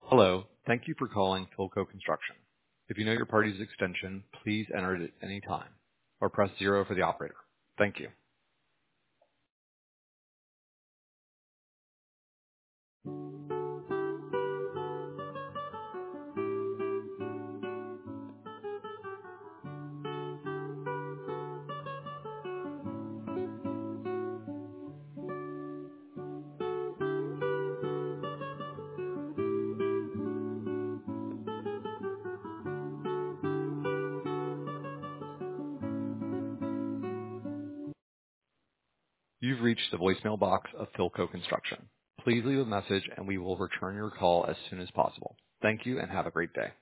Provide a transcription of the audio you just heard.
Hello. Thank you for calling Philco Construction. If you know your party's extension, please enter it at any time or press zero for the operator. Thank you. You've reached the voicemail box of Philco Construction. Please leave a message and we will return your call as soon as possible. Thank you and have a great day.